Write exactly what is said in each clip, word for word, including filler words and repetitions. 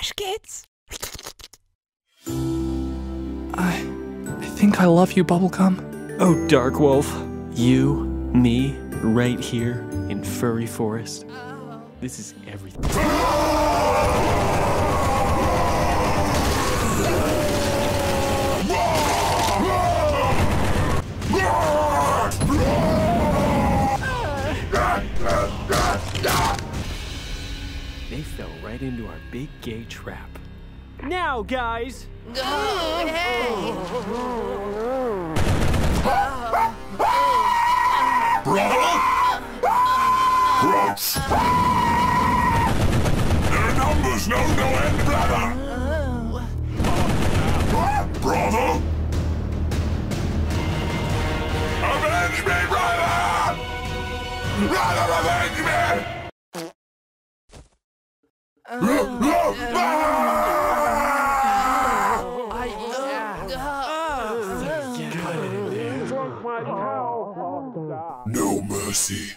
Splash Kids. I... I think I love you, Bubblegum. Oh, Dark Wolf. You, me, right here in Furry Forest. This is everything. They fell right into our big gay trap. Now, guys! Oh, hey! Gross! Their numbers know no end, brother! Brother? Avenge me, brother! Brother, avenge me! No mercy.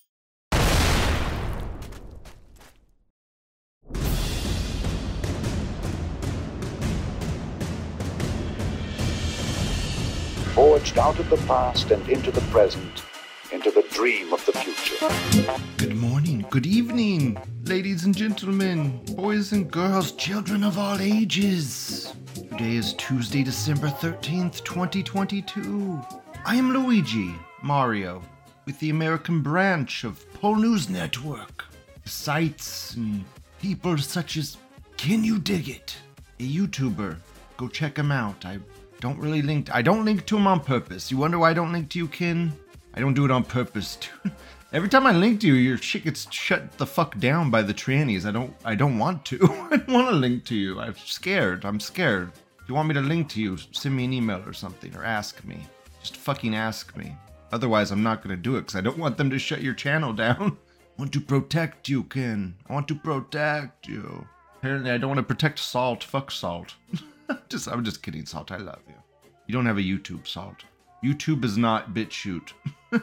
Forged out of the past and into the present, into the dream of the future. Good morning, good evening, ladies and gentlemen, boys and girls, children of all ages. Today is Tuesday, December thirteenth, twenty twenty-two. I am Luigi Mario with the American branch of Pol News Network. Sites and people such as Can You Dig It, a YouTuber. Go check him out. I don't really link. I don't link to him on purpose. You wonder why I don't link to you, Ken? I don't do it on purpose. Every time I link to you, your shit gets shut the fuck down by the trannies. I don't. I don't want to. I don't want to link to you. I'm scared. I'm scared. If you want me to link to you, send me an email or something, or ask me. Just fucking ask me. Otherwise, I'm not gonna do it because I don't want them to shut your channel down. I want to protect you, Ken. I want to protect you. Apparently, I don't want to protect Salt. Fuck Salt. just, I'm just kidding, Salt. I love you. You don't have a YouTube, Salt. YouTube is not BitChute.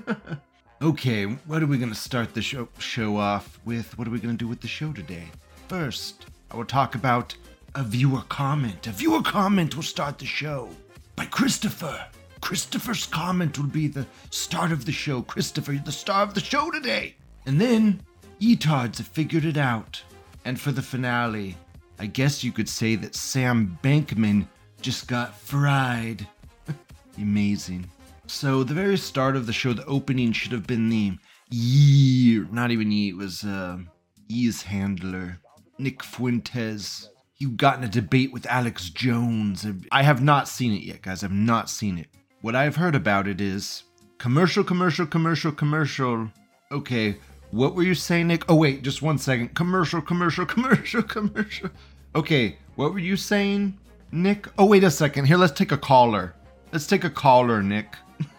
Okay, what are we gonna start the show show off with? What are we gonna do with the show today? First, I will talk about a viewer comment. A viewer comment will start the show by Christopher. Christopher's comment will be the start of the show. Christopher, you're the star of the show today. And then, Etards have figured it out. And for the finale, I guess you could say that Sam Bankman just got fried. Amazing. So the very start of the show, the opening should have been the Yee, not even Yee, it was uh, Yee's handler, Nick Fuentes. He got in a debate with Alex Jones. I have not seen it yet, guys. I've not seen it. What I've heard about it is commercial, commercial, commercial, commercial. Okay, what were you saying, Nick? Oh, wait, just one second. Commercial, commercial, commercial, commercial. Okay, what were you saying, Nick? Oh, wait a second. Here, let's take a caller. Let's take a caller, Nick.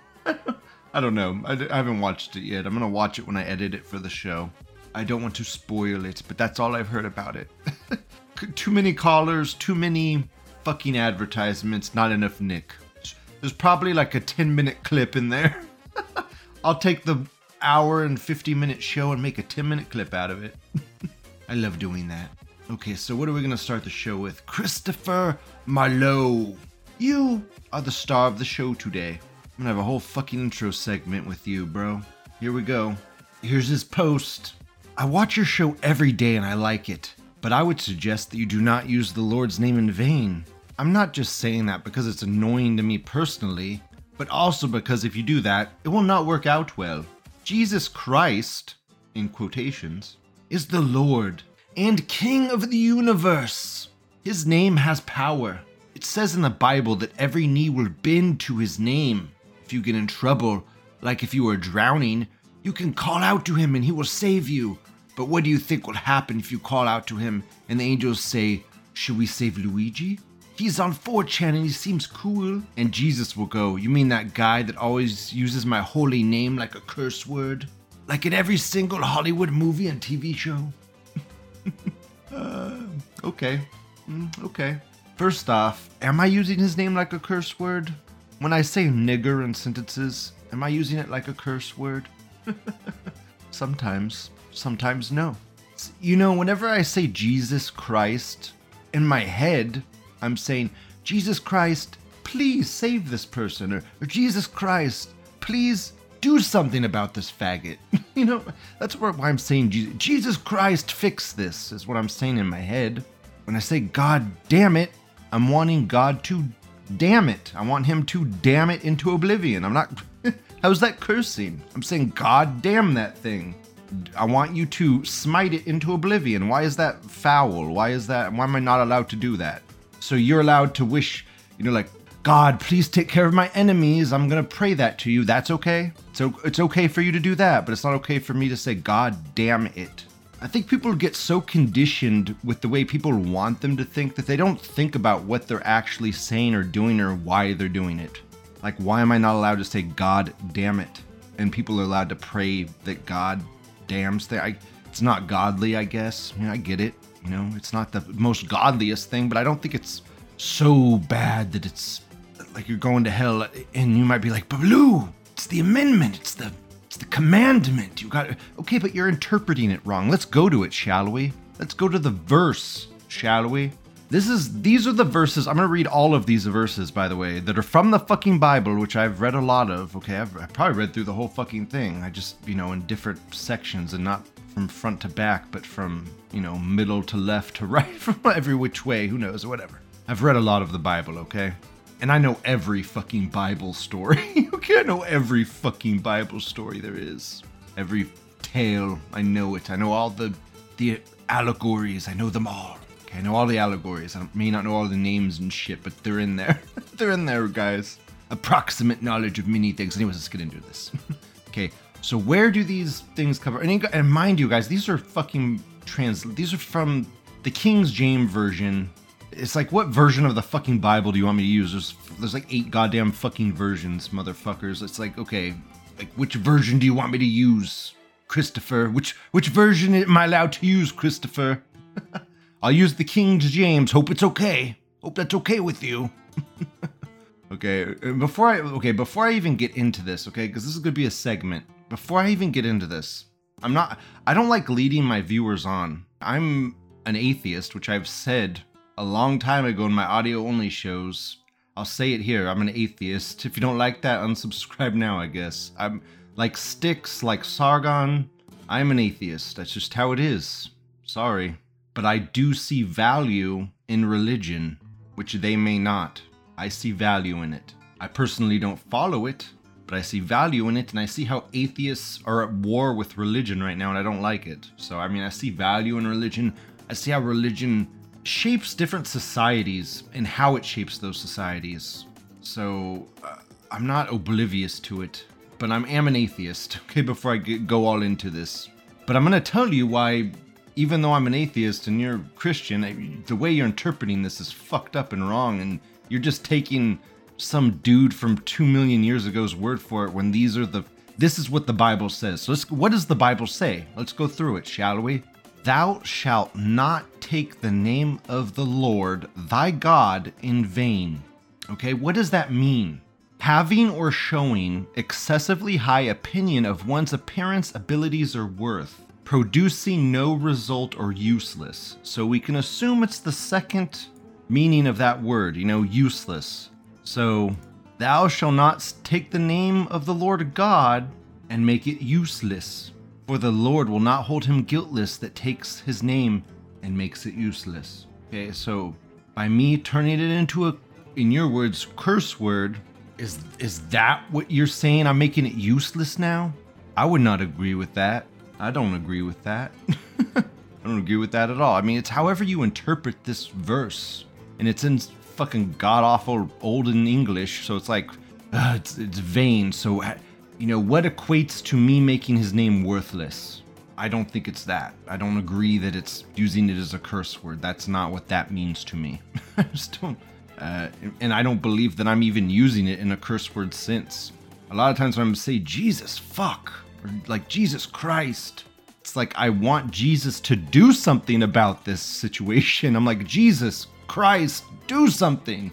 I don't know. I, I haven't watched it yet. I'm going to watch it when I edit it for the show. I don't want to spoil it, but that's all I've heard about it. Too many callers, too many fucking advertisements, not enough Nick. There's probably like a ten minute clip in there. I'll take the hour and fifty minute show and make a ten minute clip out of it. I love doing that. Okay, so what are we going to start the show with? Christopher Marlowe. You are the star of the show today. I'm gonna have a whole fucking intro segment with you, bro. Here we go. Here's his post. I watch your show every day and I like it, but I would suggest that you do not use the Lord's name in vain. I'm not just saying that because it's annoying to me personally, but also because if you do that, it will not work out well. Jesus Christ, in quotations, is the Lord and King of the universe. His name has power. It says in the Bible that every knee will bend to his name. If you get in trouble, like if you are drowning, you can call out to him and he will save you. But what do you think will happen if you call out to him and the angels say, should we save Luigi? He's on four chan and he seems cool. And Jesus will go, you mean that guy that always uses my holy name like a curse word? Like in every single Hollywood movie and T V show? uh, okay, mm, okay. First off, am I using his name like a curse word? When I say nigger in sentences, am I using it like a curse word? Sometimes, sometimes no. You know, whenever I say Jesus Christ, in my head, I'm saying, Jesus Christ, please save this person. Or, or Jesus Christ, please do something about this faggot. You know, that's why I'm saying Jesus, Jesus Christ, fix this, is what I'm saying in my head. When I say God damn it, I'm wanting God to damn it. I want him to damn it into oblivion. I'm not, how's that cursing? I'm saying God damn that thing. I want you to smite it into oblivion. Why is that foul? Why is that, why am I not allowed to do that? So you're allowed to wish, you know, like, God, please take care of my enemies. I'm going to pray that to you. That's okay. So it's okay for you to do that, but it's not okay for me to say, God damn it. I think people get so conditioned with the way people want them to think that they don't think about what they're actually saying or doing or why they're doing it. Like, why am I not allowed to say, God damn it? And people are allowed to pray that God damns there. I, it's not godly, I guess. I mean, I get it. You know, it's not the most godliest thing, but I don't think it's so bad that it's like you're going to hell. And you might be like, but Lou, it's the amendment. It's the it's the commandment. You got okay, but you're interpreting it wrong. Let's go to it, shall we? Let's go to the verse, shall we? This is these are the verses. I'm gonna read all of these verses, by the way, that are from the fucking Bible, which I've read a lot of. Okay, I've, I've probably read through the whole fucking thing. I just, you know, in different sections and not from front to back, but from, you know, middle to left to right, from every which way, who knows, or whatever. I've read a lot of the Bible, okay? And I know every fucking Bible story. Okay, I know every fucking Bible story there is. Every tale, I know it. I know all the the allegories. I know them all. Okay, I know all the allegories. I may not know all the names and shit, but they're in there. They're in there, guys. Approximate knowledge of many things. Anyways, let's get into this. Okay, so where do these things cover? And, and mind you, guys, these are fucking trans. These are from the King James version. It's like, what version of the fucking Bible do you want me to use? There's, there's like eight goddamn fucking versions, motherfuckers. It's like, okay, like, which version do you want me to use, Christopher? Which which version am I allowed to use, Christopher? I'll use the King James. Hope it's okay. Hope that's okay with you. Okay, before I okay before I even get into this, okay, because this is gonna be a segment. Before I even get into this, I'm not. I don't like leading my viewers on. I'm an atheist, which I've said a long time ago in my audio-only shows. I'll say it here. I'm an atheist. If you don't like that, unsubscribe now, I guess. I'm like Styx, like Sargon. I'm an atheist. That's just how it is. Sorry. But I do see value in religion, which they may not. I see value in it. I personally don't follow it, but I see value in it, and I see how atheists are at war with religion right now, and I don't like it. So, I mean, I see value in religion. I see how religion shapes different societies and how it shapes those societies. So uh, I'm not oblivious to it, but I am an atheist, okay, before I get, go all into this. But I'm going to tell you why, even though I'm an atheist and you're Christian, I, the way you're interpreting this is fucked up and wrong, and you're just taking some dude from two million years ago's word for it when these are the, this is what the Bible says. So let's, what does the Bible say? Let's go through it, shall we? Thou shalt not take the name of the Lord thy God in vain. Okay, what does that mean? Having or showing excessively high opinion of one's appearance, abilities, or worth, producing no result or useless. So we can assume it's the second meaning of that word, you know, useless. So, thou shalt not take the name of the Lord God and make it useless. For the Lord will not hold him guiltless that takes his name and makes it useless. Okay, so by me turning it into a, in your words, curse word, is is that what you're saying? I'm making it useless now? I would not agree with that. I don't agree with that. I don't agree with that at all. I mean, it's however you interpret this verse. And it's in fucking god-awful olden English, so it's like, uh, it's, it's vain, so... You know, what equates to me making his name worthless? I don't think it's that. I don't agree that it's using it as a curse word. That's not what that means to me. I just don't. Uh, and I don't believe that I'm even using it in a curse word sense. A lot of times when I'm say Jesus, fuck, or like Jesus Christ, it's like I want Jesus to do something about this situation. I'm like, Jesus Christ, do something.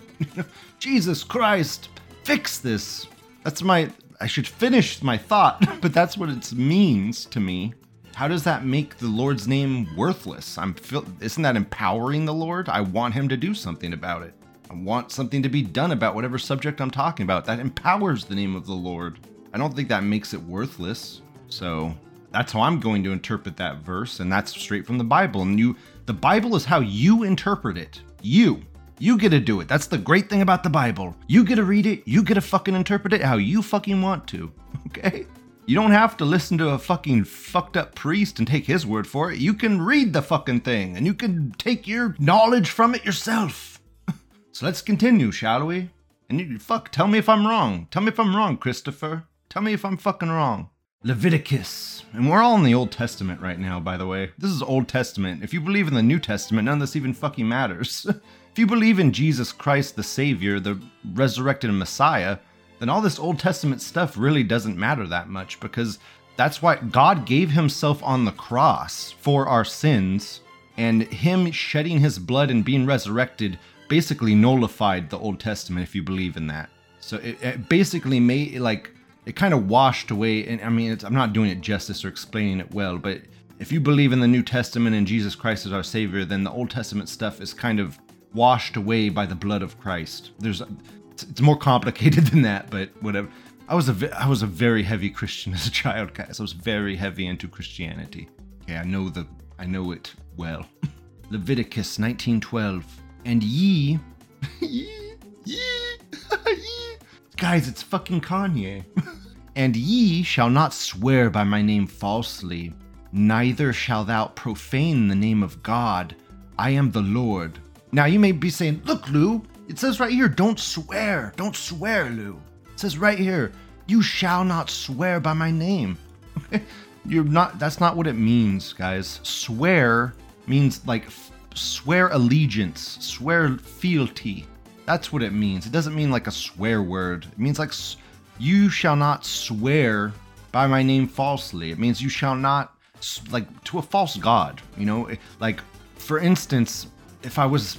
Jesus Christ, fix this. That's my... I should finish my thought, but that's what it means to me. How does that make the Lord's name worthless? I'm feel, isn't that empowering the Lord? I want him to do something about it. I want something to be done about whatever subject I'm talking about. That empowers the name of the Lord. I don't think that makes it worthless. So that's how I'm going to interpret that verse, and that's straight from the Bible. And you, the Bible is how you interpret it. You. You get to do it. That's the great thing about the Bible. You get to read it. You get to fucking interpret it how you fucking want to. Okay? You don't have to listen to a fucking fucked up priest and take his word for it. You can read the fucking thing and you can take your knowledge from it yourself. So let's continue, shall we? And you, fuck, tell me if I'm wrong. Tell me if I'm wrong, Christopher. Tell me if I'm fucking wrong. Leviticus. And we're all in the Old Testament right now, by the way. This is Old Testament. If you believe in the New Testament, none of this even fucking matters. If you believe in Jesus Christ, the Savior, the resurrected Messiah, then all this Old Testament stuff really doesn't matter that much, because that's why God gave himself on the cross for our sins, and him shedding his blood and being resurrected basically nullified the Old Testament, if you believe in that. So it, it basically made, like, it kind of washed away, and I mean, it's, I'm not doing it justice or explaining it well, but if you believe in the New Testament and Jesus Christ as our Savior, then the Old Testament stuff is kind of washed away by the blood of Christ. There's, it's more complicated than that, but whatever. I was a, I was a very heavy Christian as a child, guys. I was very heavy into Christianity. Okay, I know the, I know it well. Leviticus nineteen twelve, and ye, ye, ye, ye. Guys, it's fucking Kanye. And ye shall not swear by my name falsely, neither shall thou profane the name of God. I am the Lord. Now you may be saying, look, Lou, it says right here, don't swear. Don't swear, Lou. It says right here, you shall not swear by my name. You're not, that's not what it means, guys. Swear means like f- swear allegiance, swear fealty. That's what it means. It doesn't mean like a swear word. It means like you shall not swear by my name falsely. It means you shall not, like, to a false god, you know? Like, for instance, if I was,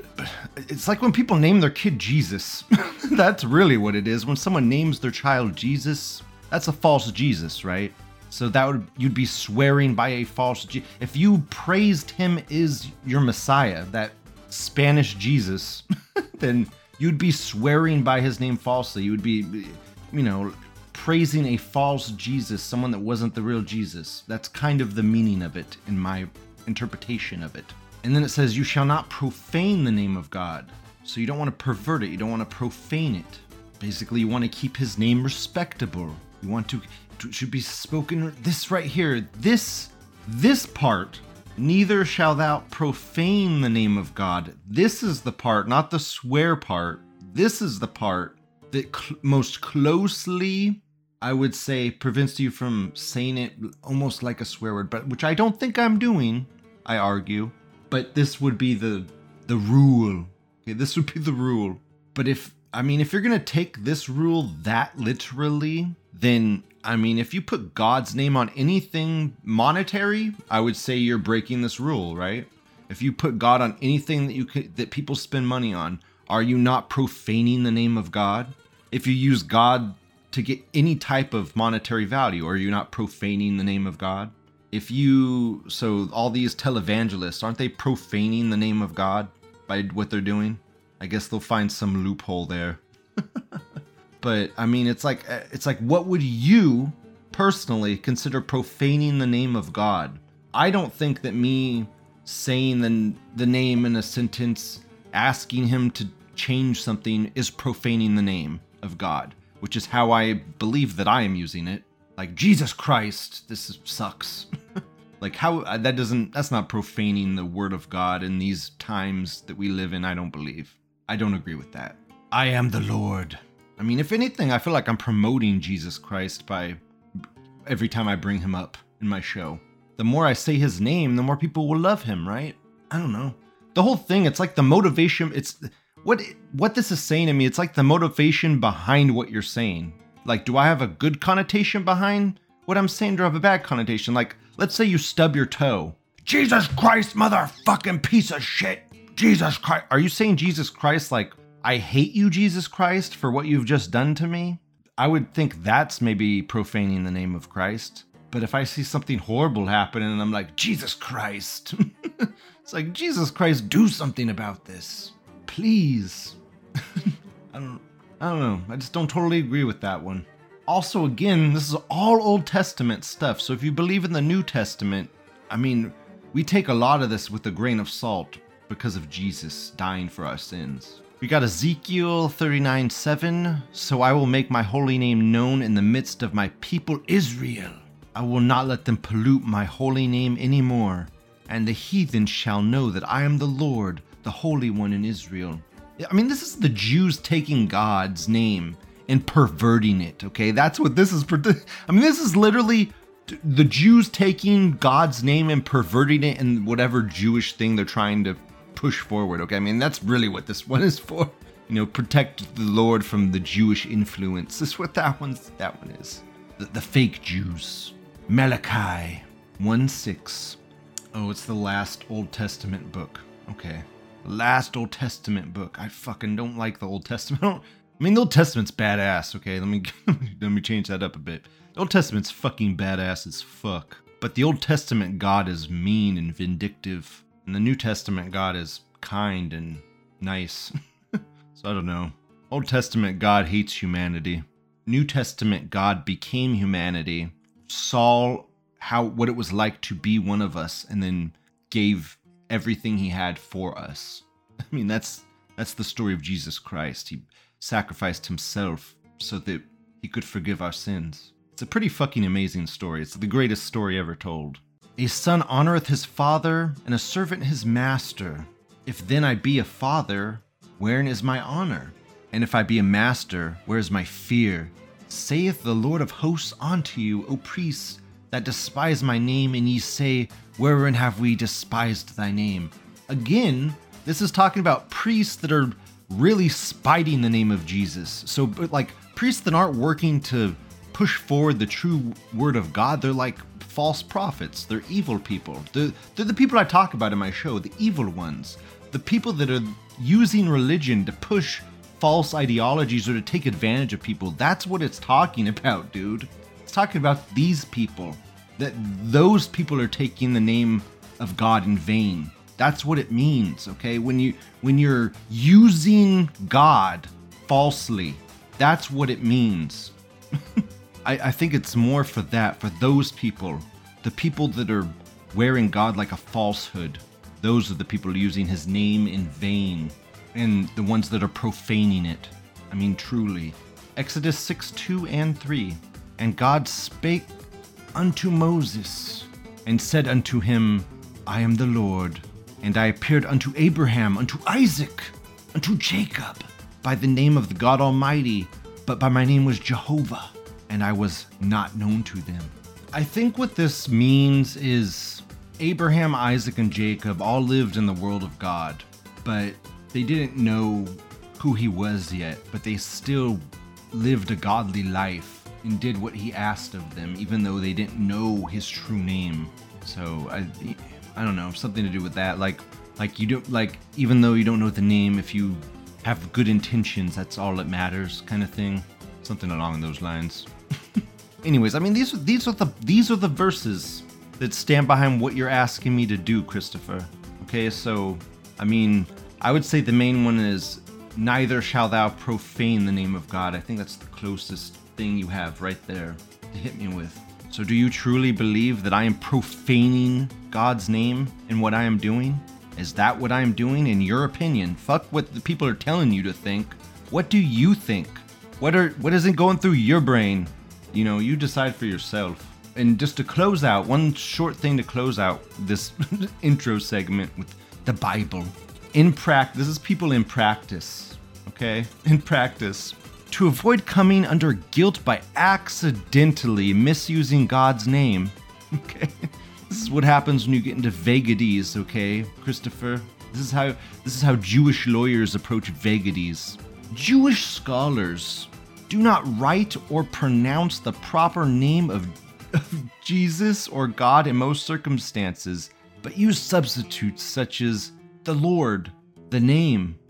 it's like when people name their kid Jesus. That's really what it is. When someone names their child Jesus, that's a false Jesus, right? So that would, you'd be swearing by a false Je- if you praised him as your Messiah, that Spanish Jesus, then you'd be swearing by his name falsely. You would be, you know, praising a false Jesus, someone that wasn't the real Jesus. That's kind of the meaning of it in my interpretation of it. And then it says, you shall not profane the name of God. So you don't want to pervert it. You don't want to profane it. Basically, you want to keep his name respectable. You want to, it should be spoken, this right here, this, this part, neither shall thou profane the name of God. This is the part, not the swear part. This is the part that cl- most closely, I would say, prevents you from saying it almost like a swear word, but which I don't think I'm doing, I argue. But this would be the the rule. Okay, this would be the rule. But if, I mean, if you're going to take this rule that literally, then, I mean, if you put God's name on anything monetary, I would say you're breaking this rule, right? If you put God on anything that you could, that people spend money on, are you not profaning the name of God? If you use God to get any type of monetary value, are you not profaning the name of God? If you, so all these televangelists, aren't they profaning the name of God by what they're doing? I guess they'll find some loophole there. But I mean, it's like, it's like, what would you personally consider profaning the name of God? I don't think that me saying the, the name in a sentence, asking him to change something, is profaning the name of God, which is how I believe that I am using it. Like, Jesus Christ, this is, sucks. Like, how, that doesn't, that's not profaning the word of God in these times that we live in, I don't believe. I don't agree with that. I am the Lord. I mean, if anything, I feel like I'm promoting Jesus Christ by every time I bring him up in my show. The more I say his name, the more people will love him, right? I don't know. The whole thing, it's like the motivation, it's, what, what this is saying to me, it's like the motivation behind what you're saying. Like, do I have a good connotation behind what I'm saying? Do I have a bad connotation? Like, let's say you stub your toe. Jesus Christ, motherfucking piece of shit. Jesus Christ. Are you saying Jesus Christ like, I hate you, Jesus Christ, for what you've just done to me? I would think that's maybe profaning the name of Christ. But if I see something horrible happen and I'm like, Jesus Christ, it's like, Jesus Christ, do something about this. Please. I don't, I don't know. I just don't totally agree with that one. Also, again, this is all Old Testament stuff. So if you believe in the New Testament, I mean, we take a lot of this with a grain of salt because of Jesus dying for our sins. We got Ezekiel thirty-nine seven. So I will make my holy name known in the midst of my people Israel. I will not let them pollute my holy name anymore. And the heathen shall know that I am the Lord, the Holy One in Israel. I mean, this is the Jews taking God's name and perverting it, okay? That's what this is. I mean, this is literally the Jews taking God's name and perverting it in whatever Jewish thing they're trying to push forward, okay? I mean, that's really what this one is for. You know, protect the Lord from the Jewish influence. That's what that one's, that one is. The, the fake Jews. Malachi one six. Oh, it's the last Old Testament book. Okay. Last Old Testament book. I fucking don't like the Old Testament. I, I mean, the Old Testament's badass, okay? Let me let me change that up a bit. The Old Testament's fucking badass as fuck. But the Old Testament God is mean and vindictive. And the New Testament God is kind and nice. So I don't know. Old Testament God hates humanity. New Testament God became humanity, saw how what it was like to be one of us, and then gave everything he had for us. I mean, that's that's the story of Jesus Christ. He sacrificed himself so that he could forgive our sins. It's a pretty fucking amazing story. It's the greatest story ever told. A son honoreth his father, and a servant his master. If then I be a father, wherein is my honor? And if I be a master, where is my fear? Saith the Lord of hosts unto you, O priests, that despise my name, and ye say, wherein have we despised thy name? Again, this is talking about priests that are really spiting the name of Jesus. So, like, priests that aren't working to push forward the true word of God, they're like false prophets. They're evil people. They're, they're the people I talk about in my show, the evil ones. The people that are using religion to push false ideologies or to take advantage of people. That's what it's talking about, dude. It's talking about these people. That those people are taking the name of God in vain. That's what it means, okay? When you when you're using God falsely, that's what it means. I, I think it's more for that, for those people, the people that are wearing God like a falsehood. Those are the people using his name in vain, and the ones that are profaning it. I mean, truly. Exodus six, two and three. And God spake unto Moses, and said unto him, I am the Lord, and I appeared unto Abraham, unto Isaac, unto Jacob, by the name of the God Almighty, but by my name was Jehovah, and I was not known to them. I think what this means is Abraham, Isaac, and Jacob all lived in the world of God, but they didn't know who he was yet, but they still lived a godly life and did what he asked of them, even though they didn't know his true name. So I, I don't know, something to do with that. Like, like you don't like, even though you don't know the name, if you have good intentions, that's all that matters, kind of thing. Something along those lines. Anyways, I mean, these these are the these are the verses that stand behind what you're asking me to do, Christopher. Okay, so I mean, I would say the main one is neither shall thou profane the name of God. I think that's the closest thing you have right there to hit me with. So do you truly believe that I am profaning God's name in what I am doing? Is that what I am doing in your opinion? Fuck what the people are telling you to think. What do you think? What are what isn't going through your brain? You know, you decide for yourself. And just to close out, one short thing to close out this intro segment with the Bible. In practice, this is people in practice, okay? In practice. To avoid coming under guilt by accidentally misusing God's name, okay? This is what happens when you get into vagaries, okay, Christopher? This is how this is how Jewish lawyers approach vagaries. Jewish scholars do not write or pronounce the proper name of, of Jesus or God in most circumstances, but use substitutes such as the Lord, the name.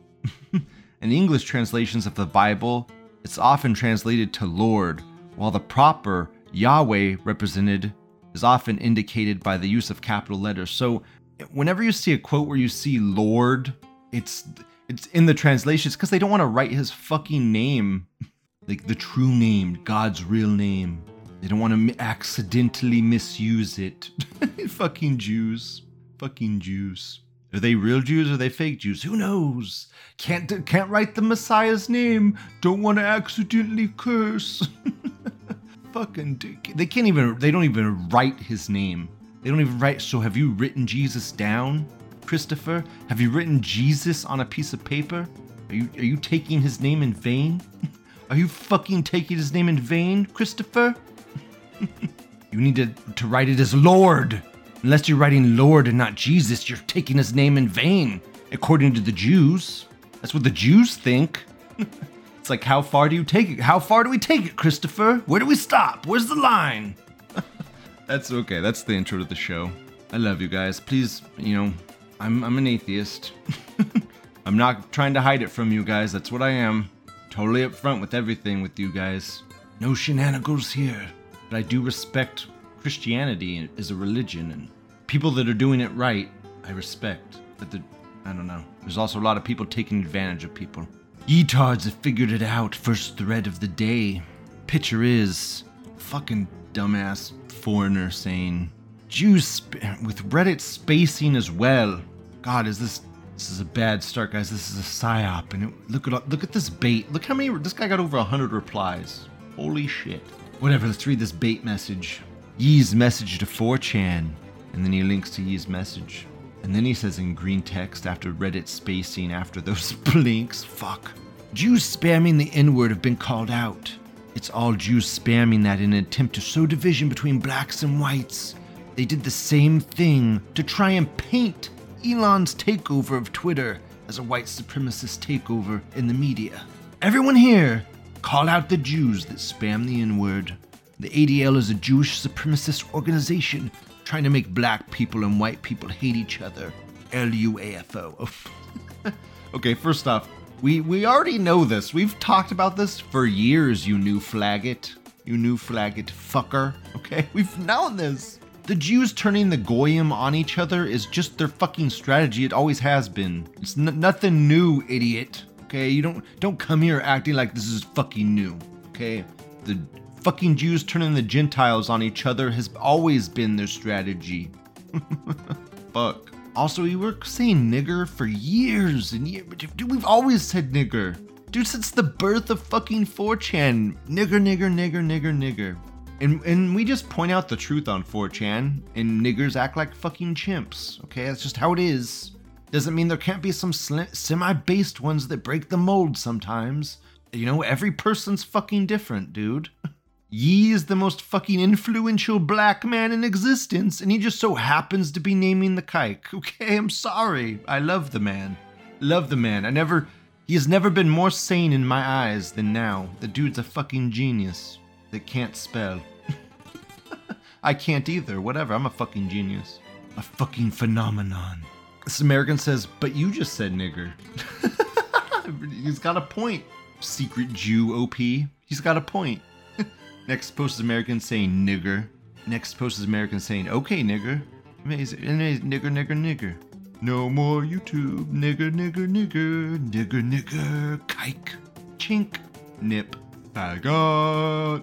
In English translations of the Bible, it's often translated to Lord, while the proper Yahweh represented is often indicated by the use of capital letters. So whenever you see a quote where you see Lord, it's it's in the translations because they don't want to write his fucking name, like the true name, God's real name. They don't want to accidentally misuse it. Fucking Jews. Fucking Jews. Are they real Jews or are they fake Jews? Who knows? Can't can't write the Messiah's name. Don't want to accidentally curse. Fucking, they can't even, they don't even write his name. They don't even write, so have you written Jesus down, Christopher? Have you written Jesus on a piece of paper? Are you, are you taking his name in vain? Are you fucking taking his name in vain, Christopher? You need to, to write it as Lord. Unless you're writing Lord and not Jesus, you're taking his name in vain, according to the Jews. That's what the Jews think. It's like, how far do you take it? How far do we take it, Christopher? Where do we stop? Where's the line? That's okay. That's the intro to the show. I love you guys. Please, you know, I'm I'm an atheist. I'm not trying to hide it from you guys. That's what I am. Totally upfront with everything with you guys. No shenanigans here. But I do respect Christianity as a religion, and people that are doing it right, I respect. But the, I don't know. There's also a lot of people taking advantage of people. Yeetards have figured it out. First thread of the day. Picture is fucking dumbass foreigner saying Jews sp- with Reddit spacing as well. God, is this this is a bad start, guys. This is a psyop, and it, look at look at this bait. Look how many. This guy got over a hundred replies. Holy shit. Whatever. Let's read this bait message. Yee's message to four chan, and then he links to Yee's message. And then he says in green text after Reddit spacing after those blinks, fuck. Jews spamming the N-word have been called out. It's all Jews spamming that in an attempt to sow division between blacks and whites. They did the same thing to try and paint Elon's takeover of Twitter as a white supremacist takeover in the media. Everyone here, call out the Jews that spam the N-word. The A D L is a Jewish supremacist organization trying to make black people and white people hate each other. L U A F O. Okay, first off, we, we already know this. We've talked about this for years, you new flaggot. You new flaggot fucker. Okay, we've known this. The Jews turning the goyim on each other is just their fucking strategy. It always has been. It's n- nothing new, idiot. Okay, you don't don't come here acting like this is fucking new. Okay, the fucking Jews turning the Gentiles on each other has always been their strategy. Fuck. Also, we were saying nigger for years and years. Dude, we've always said nigger. Dude, since the birth of fucking four chan. Nigger, nigger, nigger, nigger, nigger. And and we just point out the truth on four chan, and niggers act like fucking chimps. Okay, that's just how it is. Doesn't mean there can't be some sli- semi-based ones that break the mold sometimes. You know, every person's fucking different, dude. Yee is the most fucking influential black man in existence, and he just so happens to be naming the kike. Okay, I'm sorry. I love the man. Love the man. I never... He has never been more sane in my eyes than now. The dude's a fucking genius that can't spell. I can't either. Whatever, I'm a fucking genius. A fucking phenomenon. This American says, but you just said nigger. He's got a point. Secret Jew O P. He's got a point. Next post is American saying nigger. Next post is American saying, okay, nigger. Amazing. Nigger, nigger, nigger. No more YouTube. Nigger, nigger, nigger. Nigger, nigger. Kike. Chink. Nip. Faggot.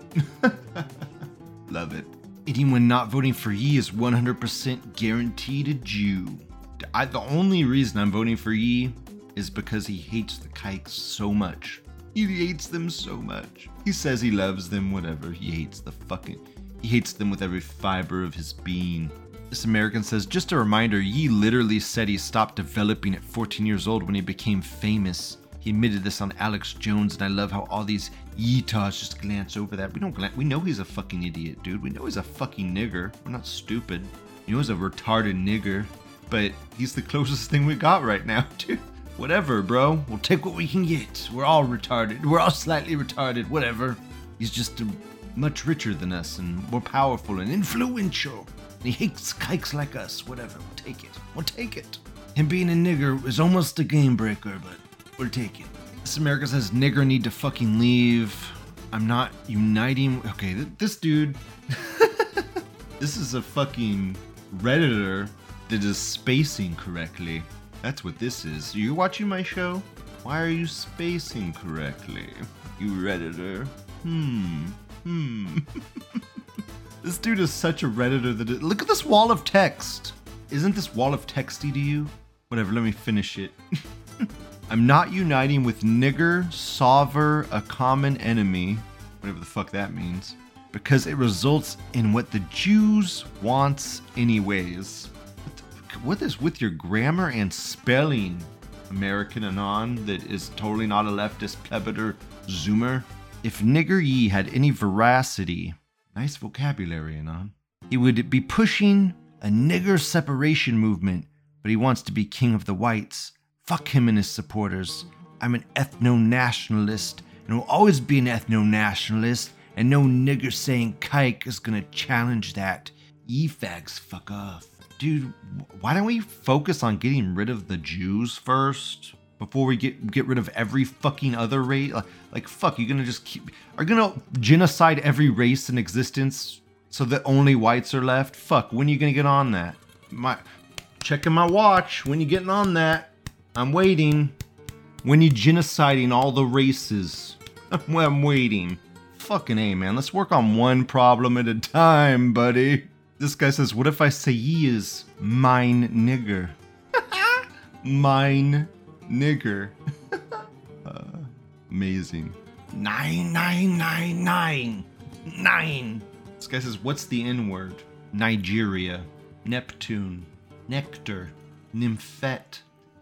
Love it. Anyone not voting for Yee is one hundred percent guaranteed a Jew. I, the only reason I'm voting for Yee is because he hates the kikes so much. He hates them so much. He says he loves them, whatever. He hates the fucking... He hates them with every fiber of his being. This American says, just a reminder, Yee literally said he stopped developing at fourteen years old when he became famous. He admitted this on Alex Jones, and I love how all these yeetards just glance over that. We don't glance... We know he's a fucking idiot, dude. We know he's a fucking nigger. We're not stupid. We know he's a retarded nigger. But he's the closest thing we got right now, dude. Whatever, bro. We'll take what we can get. We're all retarded. We're all slightly retarded. Whatever. He's just uh, much richer than us and more powerful and influential. And he hates kikes like us. Whatever. We'll take it. We'll take it. Him being a nigger is almost a game breaker, but we'll take it. This America says nigger need to fucking leave. I'm not uniting. Okay, th- this dude... This is a fucking Redditor that is spacing correctly. That's what this is. Are you watching my show? Why are you spacing correctly, you Redditor? Hmm. Hmm. This dude is such a Redditor that it, look at this wall of text. Isn't this wall of texty to you? Whatever, let me finish it. I'm not uniting with nigger, solver, a common enemy, whatever the fuck that means, because it results in what the Jews wants anyways. What, the, what is with your grammar and spelling, American Anon, that is totally not a leftist plebitor zoomer? If nigger ye had any veracity, nice vocabulary, Anon, he would be pushing a nigger separation movement, but he wants to be king of the whites. Fuck him and his supporters. I'm an ethno-nationalist, and will always be an ethno-nationalist, and no nigger saying kike is gonna challenge that. Ye fags, fuck off. Dude, why don't we focus on getting rid of the Jews first? Before we get get rid of every fucking other race? Like, like fuck, you're gonna just keep... Are you gonna genocide every race in existence so that only whites are left? Fuck, when are you gonna get on that? My... Checking my watch. When you getting on that? I'm waiting. When you genociding all the races? Well, I'm waiting. Fucking A, man. Let's work on one problem at a time, buddy. This guy says, what if I say ye is mine nigger? Mine nigger. uh, amazing. Nine, nine, nine, nine. Nine. This guy says, what's the N word? Nigeria. Neptune. Nectar. Nymphet.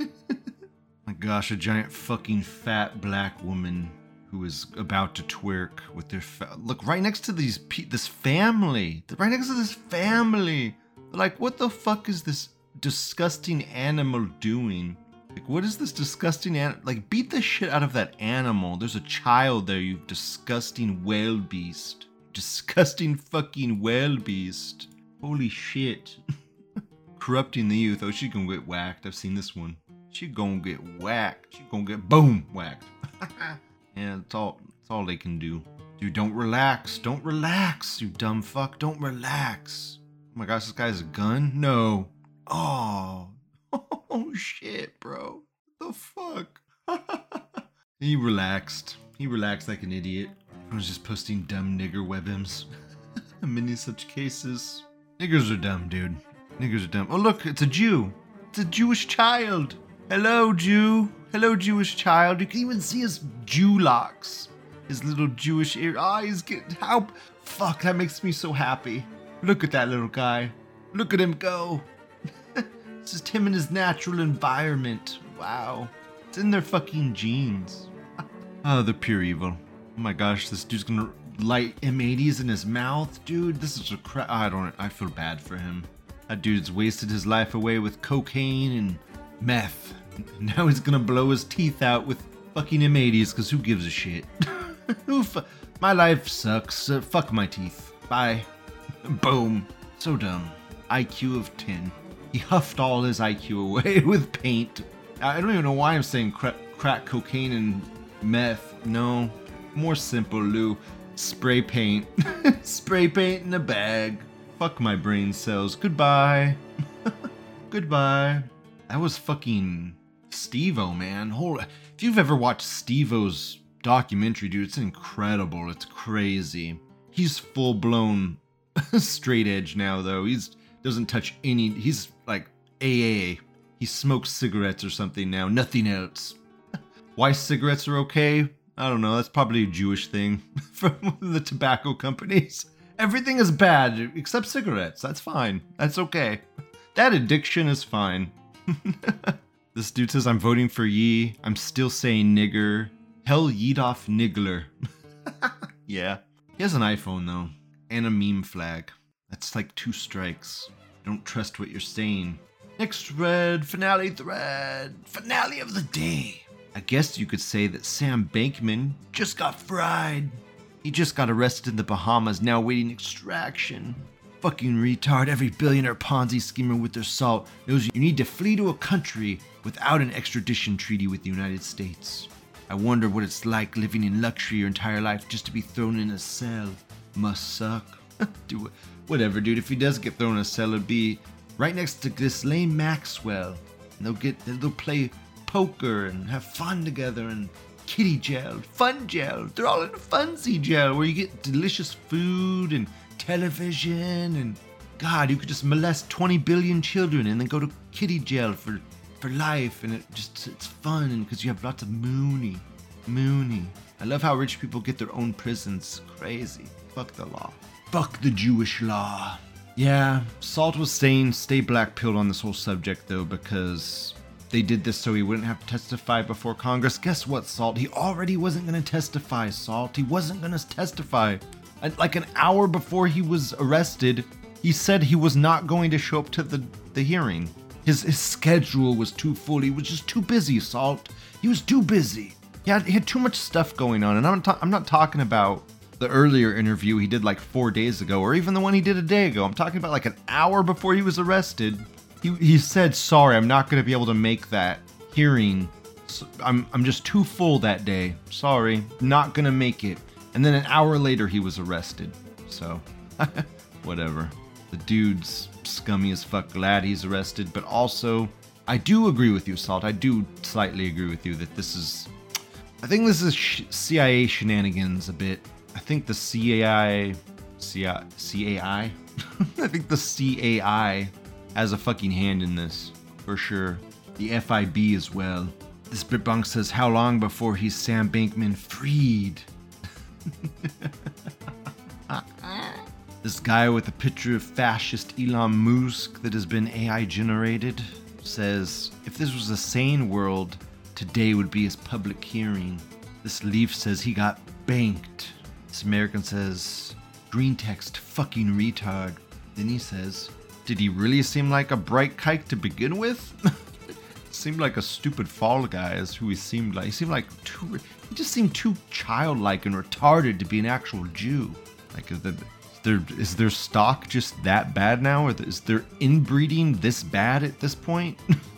My gosh, a giant fucking fat black woman who is about to twerk with their fa- look right next to these pe- this family. Right next to this family. They're like, what the fuck is this disgusting animal doing? Like, what is this disgusting animal? Like, beat the shit out of that animal. There's a child there, you disgusting whale beast. Disgusting fucking whale beast. Holy shit. Corrupting the youth. Oh, she gonna get whacked. I've seen this one. She gonna get whacked. She gonna get boom whacked. Yeah, that's all. That's all they can do. Dude, don't relax. Don't relax, you dumb fuck. Don't relax. Oh my gosh, this guy has a gun? No. Oh. Oh shit, bro. What the fuck? He relaxed. He relaxed like an idiot. I was just posting dumb nigger webms. Many such cases. Niggers are dumb, dude. Niggers are dumb. Oh look, it's a Jew. It's a Jewish child. Hello, Jew. Hello, Jewish child. You can even see his Jew locks. His little Jewish ear. Ah, oh, he's getting help. Fuck, that makes me so happy. Look at that little guy. Look at him go. It's just him in his natural environment. Wow. It's in their fucking genes. Oh, they're pure evil. Oh my gosh, this dude's gonna light M eighties in his mouth. Dude, this is a crap. I don't, I feel bad for him. That dude's wasted his life away with cocaine and meth. Now he's gonna blow his teeth out with fucking M eighties, because who gives a shit? My life sucks. Uh, fuck my teeth. Bye. Boom. So dumb. I Q of ten. He huffed all his I Q away with paint. I don't even know why I'm saying crack, crack cocaine and meth. No. More simple, Lou. Spray paint. Spray paint in a bag. Fuck my brain cells. Goodbye. Goodbye. That was fucking Steve-O, man. Hold, if you've ever watched Steve-O's documentary, dude, it's incredible. It's crazy. He's full-blown straight edge now, though. He's doesn't touch any... He's like A A. He smokes cigarettes or something now. Nothing else. Why cigarettes are okay? I don't know. That's probably a Jewish thing from the tobacco companies. Everything is bad except cigarettes. That's fine. That's okay. That addiction is fine. This dude says, I'm voting for ye. I'm still saying nigger. Hell Yeedoff Niggler. Yeah. He has an iPhone, though. And a meme flag. That's like two strikes. Don't trust what you're saying. Next thread. Finale thread. Finale of the day. I guess you could say that Sam Bankman just got fried. He just got arrested in the Bahamas, now waiting extraction. Fucking retard. Every billionaire Ponzi schemer with their salt knows you need to flee to a country without an extradition treaty with the United States. I wonder what it's like living in luxury your entire life just to be thrown in a cell. Must suck. Do whatever, dude. If he does get thrown in a cell, it'd be right next to Ghislaine Maxwell. And they'll get they'll play poker and have fun together and kitty jail, fun jail. They're all in a funsy jail where you get delicious food and television and God, you could just molest twenty billion children and then go to kitty jail for for life, and it just it's fun and because you have lots of Mooney, Mooney. I love how rich people get their own prisons. Crazy. Fuck the law. Fuck the Jewish law. Yeah, Salt was saying stay black-pilled on this whole subject though, because they did this so he wouldn't have to testify before Congress. Guess what, Salt? He already wasn't going to testify, Salt. He wasn't going to testify. Like an hour before he was arrested, he said he was not going to show up to the, the hearing. His, his schedule was too full. He was just too busy, Salt. He was too busy. He had, he had too much stuff going on. And I'm, ta- I'm not talking about the earlier interview he did like four days ago, or even the one he did a day ago. I'm talking about like an hour before he was arrested. He, he said, sorry, I'm not going to be able to make that hearing. So I'm, I'm just too full that day. Sorry, not going to make it. And then an hour later, he was arrested. So, whatever. The dude's scummy as fuck. Glad he's arrested. But also, I do agree with you, Salt. I do slightly agree with you that this is... I think this is sh- C I A shenanigans a bit. I think the C A I... C I... C A I? I think the C A I has a fucking hand in this. For sure. The F I B as well. This Bitbunk says, how long before he's Sam Bankman freed? This guy with a picture of fascist Elon Musk that has been A I generated says, if this was a sane world, today would be his public hearing. This Leaf says he got banked. This American says, green text fucking retard. Then he says, did he really seem like a bright kike to begin with? Seemed like a stupid Fall Guy is who he seemed like. He seemed like too, he just seemed too childlike and retarded to be an actual Jew. Like, is there, is their, is their stock just that bad now? Or is their inbreeding this bad at this point?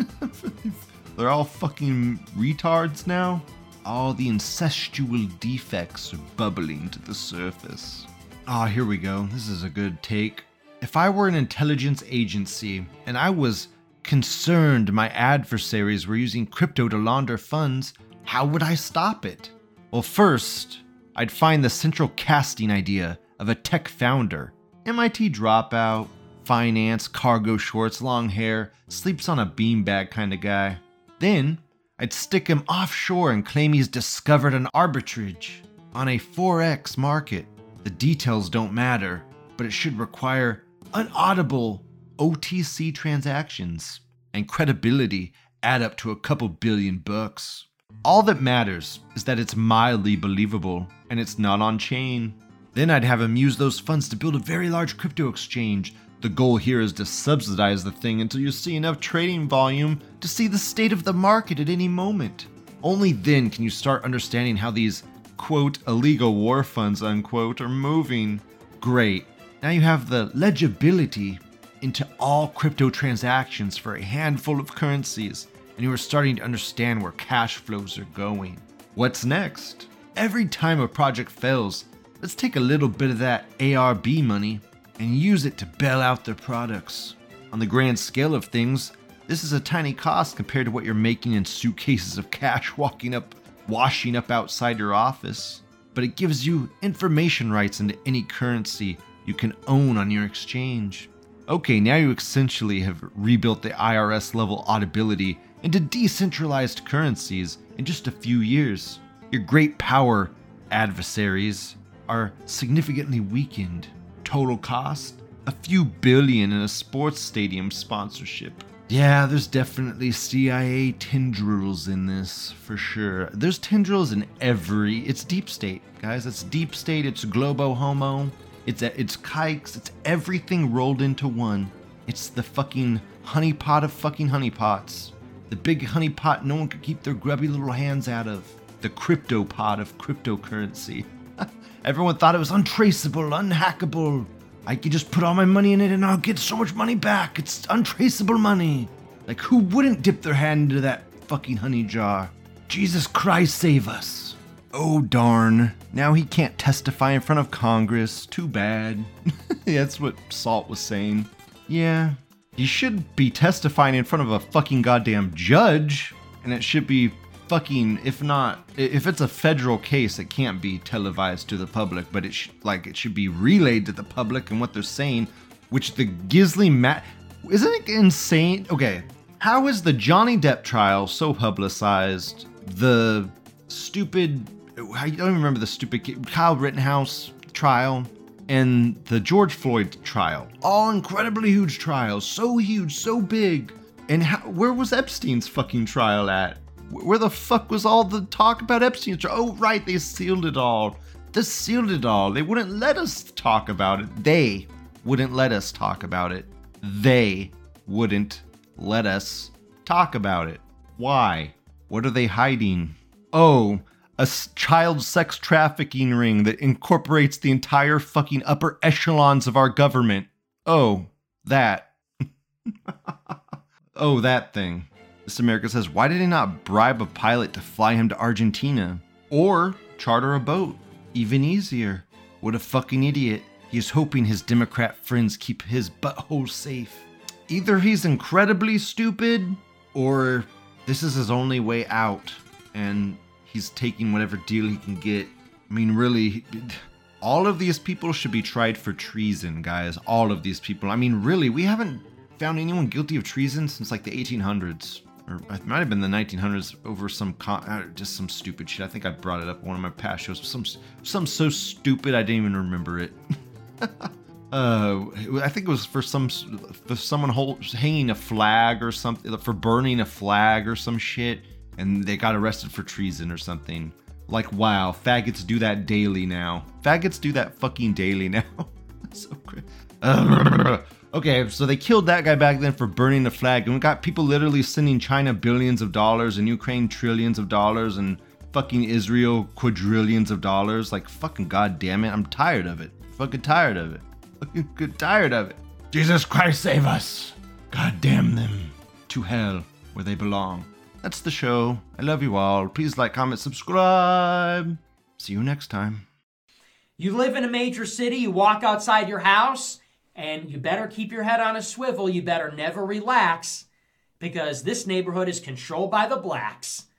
They're all fucking retards now? All the incestual defects are bubbling to the surface. Ah, oh, here we go. This is a good take. If I were an intelligence agency and I was concerned my adversaries were using crypto to launder funds, how would I stop it? Well, first, I'd find the central casting idea of a tech founder. M I T dropout, finance, cargo shorts, long hair, sleeps on a beanbag kind of guy. Then, I'd stick him offshore and claim he's discovered an arbitrage on a forex market. The details don't matter, but it should require unaudible O T C transactions and credibility add up to a couple billion bucks. All that matters is that it's mildly believable and it's not on chain. Then I'd have him use those funds to build a very large crypto exchange. The goal here is to subsidize the thing until you see enough trading volume to see the state of the market at any moment. Only then can you start understanding how these, quote, illegal war funds, unquote, are moving. Great. Now you have the legibility into all crypto transactions for a handful of currencies, and you are starting to understand where cash flows are going. What's next? Every time a project fails, let's take a little bit of that A R B money and use it to bail out their products. On the grand scale of things, this is a tiny cost compared to what you're making in suitcases of cash walking up, washing up outside your office. But it gives you information rights into any currency you can own on your exchange. Okay, now you essentially have rebuilt the I R S level audibility into decentralized currencies in just a few years. Your great power adversaries are significantly weakened. Total cost? A few billion in a sports stadium sponsorship. Yeah, there's definitely C I A tendrils in this, for sure. There's tendrils in every... It's deep state, guys. It's deep state, it's globo homo. It's it's kikes, it's everything rolled into one. It's the fucking honeypot of fucking honeypots. The big honeypot no one could keep their grubby little hands out of. The crypto pot of cryptocurrency. Everyone thought it was untraceable, unhackable. I could just put all my money in it and I'll get so much money back. It's untraceable money. Like, who wouldn't dip their hand into that fucking honey jar? Jesus Christ, save us. Oh darn, now he can't testify in front of Congress. Too bad. That's what Salt was saying. Yeah, he should be testifying in front of a fucking goddamn judge, and it should be fucking, if not, if it's a federal case, it can't be televised to the public, but it sh- like it should be relayed to the public and what they're saying, which the grisly ma- isn't it insane? Okay, how is the Johnny Depp trial so publicized? The stupid, I don't even remember the stupid Kyle Rittenhouse trial and the George Floyd trial, all incredibly huge trials, so huge, so big. And how, where was Epstein's fucking trial at? Where the fuck was all the talk about Epstein's trial? Oh, right, they sealed it all. They sealed it all. They wouldn't let us talk about it. They wouldn't let us talk about it. They wouldn't let us talk about it. Why? What are they hiding? Oh, a s- child sex trafficking ring that incorporates the entire fucking upper echelons of our government. Oh, that. Oh, that thing. This America says, why did he not bribe a pilot to fly him to Argentina? Or charter a boat? Even easier. What a fucking idiot. He's hoping his Democrat friends keep his butthole safe. Either he's incredibly stupid, or this is his only way out, and he's taking whatever deal he can get. I mean, really, all of these people should be tried for treason, guys. All of these people. I mean, really, we haven't found anyone guilty of treason since like the eighteen hundreds. Or it might have been the nineteen hundreds over some, con- uh, just some stupid shit. I think I brought it up in one of my past shows. Some, some so stupid I didn't even remember it. uh, I think it was for some, for someone hold, hanging a flag or something, for burning a flag or some shit, and they got arrested for treason or something. Like, wow, faggots do that daily now. Faggots do that fucking daily now. So crazy. Uh, Okay, so they killed that guy back then for burning the flag, and we got people literally sending China billions of dollars and Ukraine trillions of dollars and fucking Israel quadrillions of dollars. Like, fucking goddamn it, I'm tired of it. Fucking tired of it. Fucking good tired of it. Jesus Christ, save us. God damn them to hell where they belong. That's the show. I love you all. Please like, comment, subscribe. See you next time. You live in a major city, you walk outside your house, and you better keep your head on a swivel. You better never relax, because this neighborhood is controlled by the blacks.